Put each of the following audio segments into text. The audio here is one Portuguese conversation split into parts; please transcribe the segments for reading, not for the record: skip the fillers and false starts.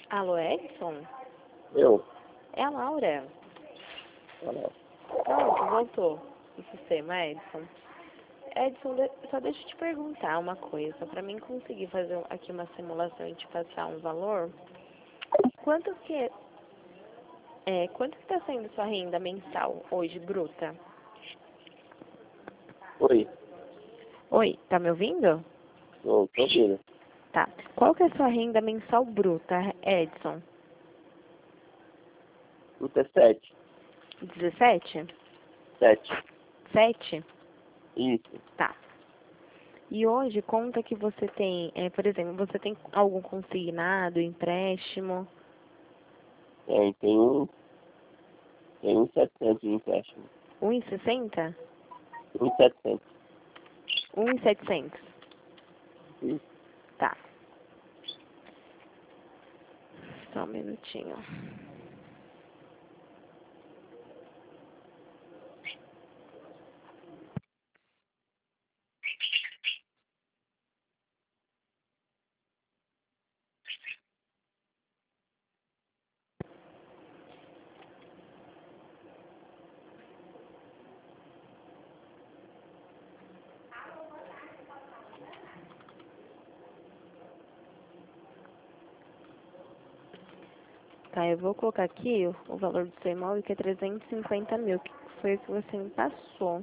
Alô, Edson? Eu? É a Laura. Olha, Pronto, voltou o sistema, Edson. Edson, só deixa eu te perguntar uma coisa. Para mim conseguir fazer aqui uma simulação e te passar um valor, quanto que quanto que está sendo sua renda mensal hoje, bruta? oi, Oi, tá me ouvindo? tô ouvindo. Tá. Qual que é a sua renda mensal bruta, Edson? Luta é 7. 17? 7. 7? Isso. Tá. E hoje, conta que você tem, por exemplo, você tem algum consignado, empréstimo? Tem um 700 de empréstimo. 1,60? Um 700. 1,700? Isso. Tá. Só um minutinho. Tá, eu vou colocar aqui o valor do seu imóvel, que é 350 mil, que foi o que você me passou.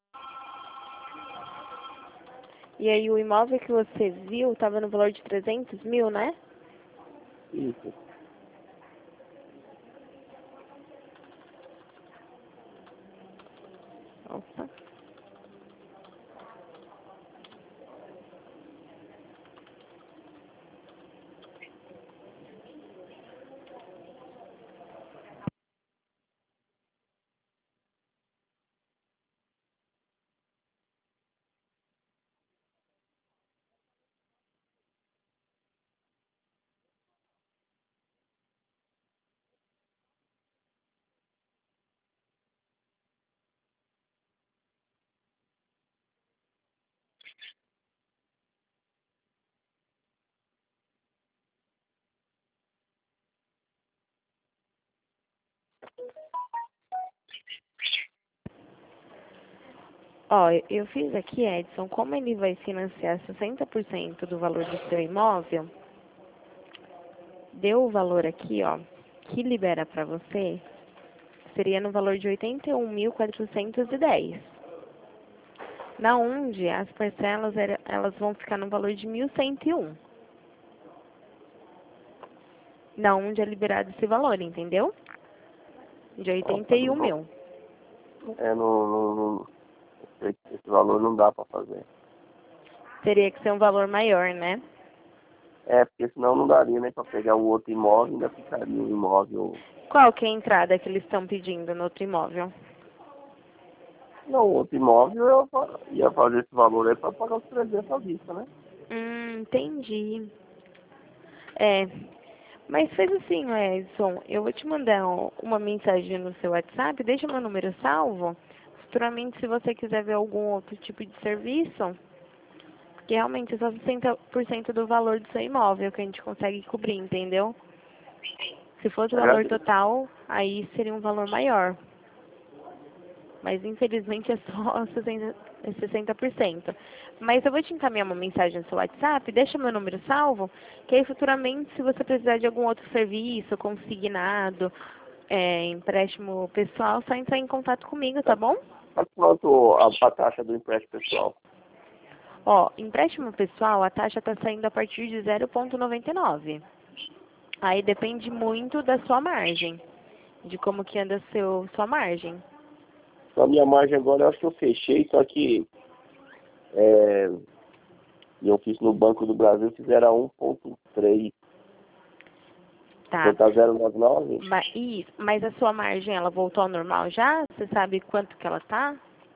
E aí o imóvel que você viu estava no valor de 300 mil, né? Isso. Opa. Ó, eu fiz aqui, Edson, como ele vai financiar 60% do valor do seu imóvel, deu o valor aqui, ó, que libera para você, seria no valor de 81.410. Na onde as parcelas elas vão ficar no valor de 1.101. Na onde é liberado esse valor, entendeu? De 81 mil. Não, esse valor não dá pra fazer. Teria que ser um valor maior, né? Porque senão não daria nem pra pegar o outro imóvel, ainda ficaria um imóvel. Qual que é a entrada que eles estão pedindo no outro imóvel? Não, o outro imóvel ia fazer esse valor aí pra pagar os 300 à vista, né? Entendi. É, mas fez assim, Edson, eu vou te mandar uma mensagem no seu WhatsApp, deixa meu número salvo. Futuramente, se você quiser ver algum outro tipo de serviço, que realmente é só 60% do valor do seu imóvel que a gente consegue cobrir, entendeu? Se fosse o valor Agradeço. total, aí seria um valor maior. Mas infelizmente é só 60%. Mas eu vou te encaminhar uma mensagem no seu WhatsApp, deixa meu número salvo, que aí futuramente, se você precisar de algum outro serviço, consignado, empréstimo pessoal, só entrar em contato comigo, tá bom? Mas quanto a taxa do empréstimo pessoal? Ó, empréstimo pessoal, a taxa está saindo a partir de 0,99. Aí depende muito da sua margem, de como que anda sua margem. A minha margem agora, eu acho que eu fechei, só que é, eu fiz no Banco do Brasil, fizeram a 1,3. Tá. Você tá 0,99? Mas a sua margem, ela voltou ao normal já? Você sabe quanto que ela tá?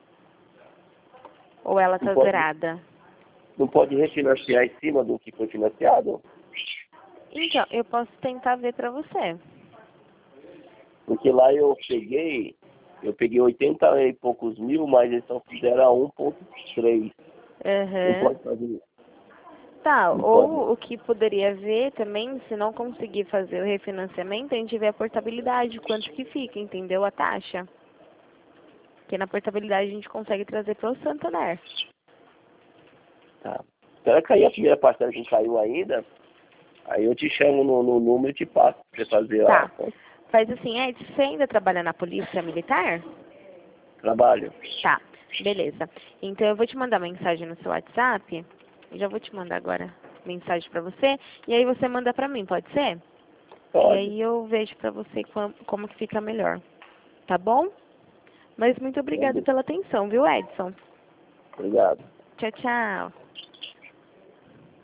Ou ela Não tá pode, zerada? não pode refinanciar em cima do que foi financiado? Então, eu posso tentar ver pra você. Porque lá eu peguei 80 e poucos mil, mas eles só fizeram a 1,3. Não Aham. pode fazer isso. Tá, Não ou pode. o que poderia ver também, se não conseguir fazer o refinanciamento, a gente vê a portabilidade, quanto que fica, entendeu? A taxa. Porque na portabilidade a gente consegue trazer para o Santander. Tá. Espera cair a primeira parcela que não caiu ainda, aí eu te chamo no número e te passo pra você fazer a Tá. conta. Faz assim, Ed, você ainda trabalha na polícia militar? Trabalho. Tá, beleza. Então eu vou te mandar mensagem no seu WhatsApp. Eu já vou te mandar agora mensagem pra você. E aí você manda pra mim, pode ser? E Pode. aí eu vejo pra você como que fica melhor. Tá bom? Mas muito obrigada Beleza. pela atenção, viu, Edson? Obrigado. Tchau, tchau.